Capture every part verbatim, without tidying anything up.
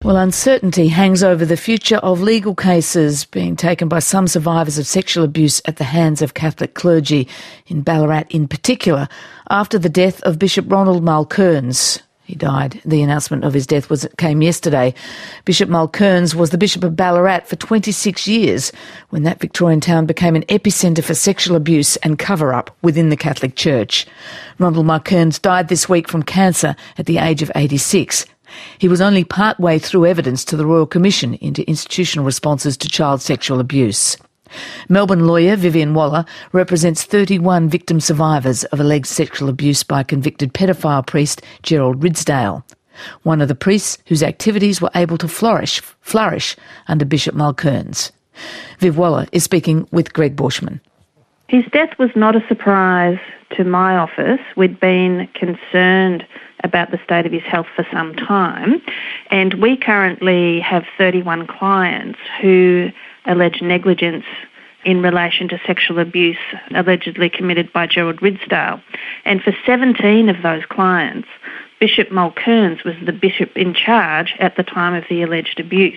Well, uncertainty hangs over the future of legal cases being taken by some survivors of sexual abuse at the hands of Catholic clergy, in Ballarat in particular, after the death of Bishop Ronald Mulcairns. He died. The announcement of his death was came yesterday. Bishop Mulcairns was the Bishop of Ballarat for twenty-six years, when that Victorian town became an epicentre for sexual abuse and cover-up within the Catholic Church. Ronald Mulcairns died this week from cancer at the age of eighty-six. He was only part-way through evidence to the Royal Commission into institutional responses to child sexual abuse. Melbourne lawyer Vivian Waller represents thirty-one victim survivors of alleged sexual abuse by convicted pedophile priest Gerald Ridsdale, one of the priests whose activities were able to flourish, flourish under Bishop Mulcairns. Viv Waller is speaking with Greg Bushman. His death was not a surprise to my office. We'd been concerned about the state of his health for some time, and we currently have thirty-one clients who allege negligence in relation to sexual abuse allegedly committed by Gerald Ridsdale. And for seventeen of those clients, Bishop Mulcairns was the bishop in charge at the time of the alleged abuse.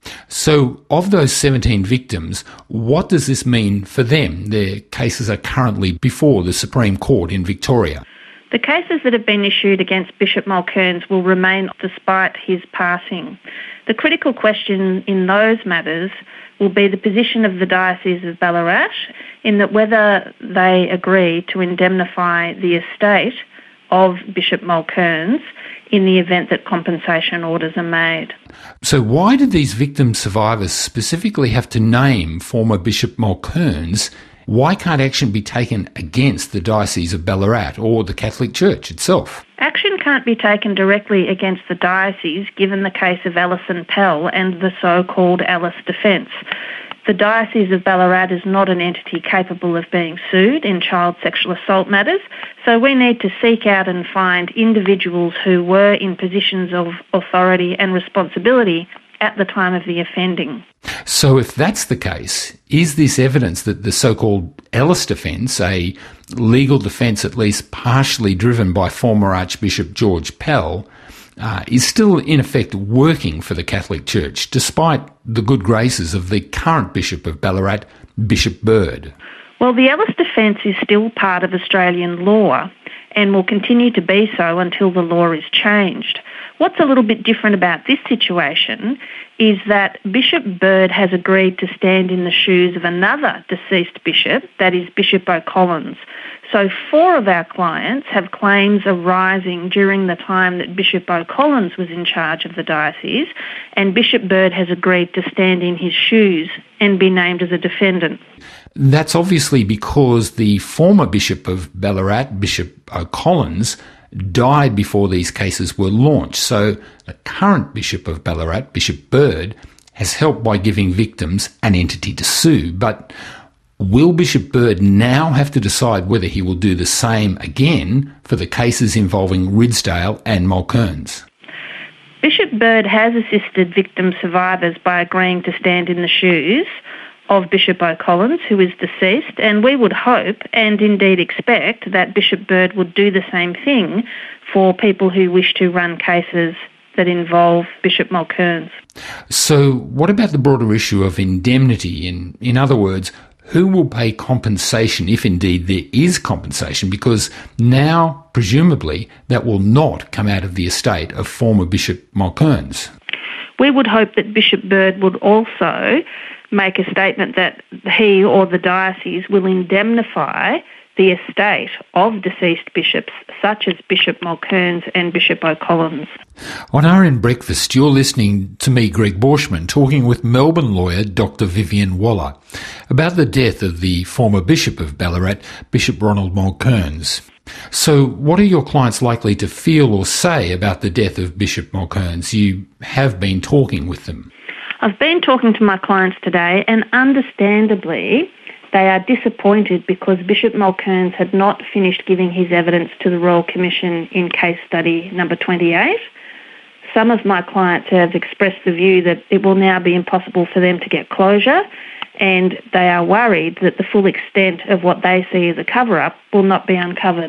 So, of those seventeen victims, what does this mean for them? Their cases are currently before the Supreme Court in Victoria. The cases that have been issued against Bishop Mulcairns will remain despite his passing. The critical question in those matters will be the position of the Diocese of Ballarat in that whether they agree to indemnify the estate of Bishop Mulcairns in the event that compensation orders are made. So why did these victim survivors specifically have to name former Bishop Mulcairns? Why can't action be taken against the Diocese of Ballarat or the Catholic Church itself? Action can't be taken directly against the diocese, given the case of Alison Pell and the so-called Alice defence. The Diocese of Ballarat is not an entity capable of being sued in child sexual assault matters, so we need to seek out and find individuals who were in positions of authority and responsibility at the time of the offending. So if that's the case, is this evidence that the so-called Ellis defence, a legal defence at least partially driven by former Archbishop George Pell, uh, is still in effect working for the Catholic Church, despite the good graces of the current Bishop of Ballarat, Bishop Bird? Well, the Ellis defence is still part of Australian law and will continue to be so until the law is changed. What's a little bit different about this situation is that Bishop Bird has agreed to stand in the shoes of another deceased bishop, that is Bishop O'Collins. So four of our clients have claims arising during the time that Bishop O'Collins was in charge of the diocese, and Bishop Bird has agreed to stand in his shoes and be named as a defendant. That's obviously because the former Bishop of Ballarat, Bishop O'Collins, died before these cases were launched. So the current Bishop of Ballarat, Bishop Bird, has helped by giving victims an entity to sue. But will Bishop Bird now have to decide whether he will do the same again for the cases involving Ridsdale and Mulcairns? Bishop Bird has assisted victim survivors by agreeing to stand in the shoes of Bishop O'Collins, who is deceased, and we would hope and indeed expect that Bishop Bird would do the same thing for people who wish to run cases that involve Bishop Mulcairns. So what about the broader issue of indemnity? In, in other words, who will pay compensation if indeed there is compensation? Because now, presumably, that will not come out of the estate of former Bishop Mulcairns. We would hope that Bishop Bird would also make a statement that he or the diocese will indemnify the estate of deceased bishops such as Bishop Mulcairns and Bishop O'Collins. On R N Breakfast, you're listening to me, Greg Bushman, talking with Melbourne lawyer Doctor Vivian Waller about the death of the former Bishop of Ballarat, Bishop Ronald Mulcairns. So what are your clients likely to feel or say about the death of Bishop Mulcairns? You have been talking with them. I've been talking to my clients today, and understandably they are disappointed because Bishop Mulcairns had not finished giving his evidence to the Royal Commission in case study number twenty-eight. Some of my clients have expressed the view that it will now be impossible for them to get closure, and they are worried that the full extent of what they see as a cover-up will not be uncovered.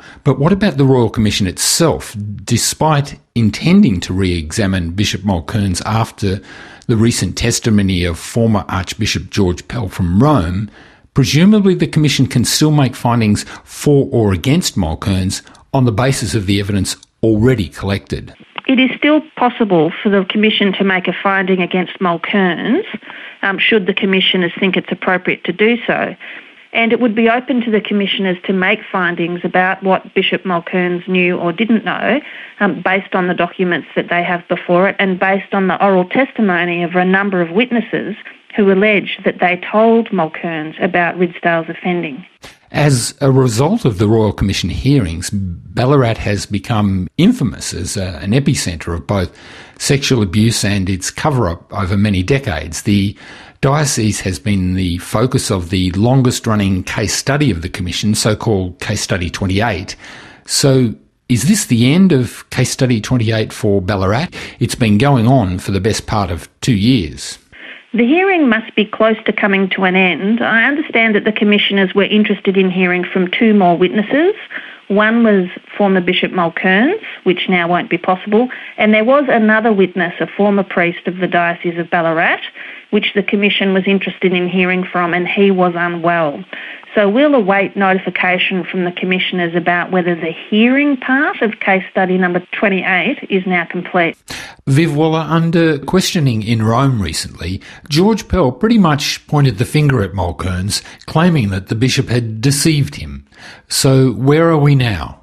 But what about the Royal Commission itself? Despite intending to re-examine Bishop Mulcairns after the recent testimony of former Archbishop George Pell from Rome, presumably the Commission can still make findings for or against Mulcairns on the basis of the evidence already collected. It is still possible for the Commission to make a finding against Mulcairns, um, should the Commissioners think it's appropriate to do so. And it would be open to the Commissioners to make findings about what Bishop Mulcairns knew or didn't know, um, based on the documents that they have before it and based on the oral testimony of a number of witnesses who allege that they told Mulcairns about Ridsdale's offending. As a result of the Royal Commission hearings, Ballarat has become infamous as a, an epicentre of both sexual abuse and its cover-up over many decades. The diocese has been the focus of the longest-running case study of the Commission, so-called Case Study twenty-eight. So is this the end of Case Study twenty-eight for Ballarat? It's been going on for the best part of two years. The hearing must be close to coming to an end. I understand that the Commissioners were interested in hearing from two more witnesses. One was former Bishop Mulcairns, which now won't be possible, and there was another witness, a former priest of the Diocese of Ballarat, which the Commission was interested in hearing from, and he was unwell. So we'll await notification from the Commissioners about whether the hearing part of case study number twenty-eight is now complete. Viv Waller, under questioning in Rome recently, George Pell pretty much pointed the finger at Mulcairns, claiming that the bishop had deceived him. So where are we now?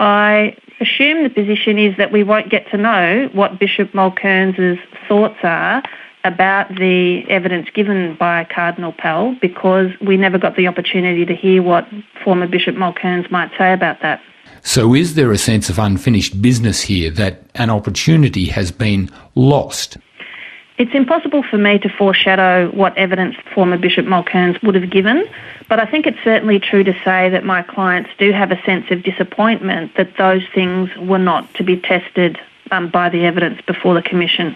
I assume the position is that we won't get to know what Bishop Mulcairns' thoughts are about the evidence given by Cardinal Pell, because we never got the opportunity to hear what former Bishop Mulcairns might say about that. So is there a sense of unfinished business here, that an opportunity has been lost? It's impossible for me to foreshadow what evidence former Bishop Mulcairns would have given, but I think it's certainly true to say that my clients do have a sense of disappointment that those things were not to be tested um, by the evidence before the Commission.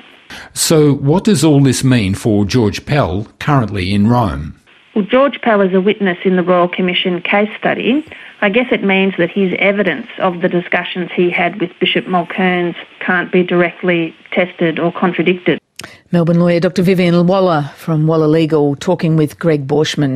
So what does all this mean for George Pell, currently in Rome? Well, George Pell is a witness in the Royal Commission case study. I guess it means that his evidence of the discussions he had with Bishop Mulcairns can't be directly tested or contradicted. Melbourne lawyer Doctor Vivian Waller from Waller Legal talking with Greg Borschmann.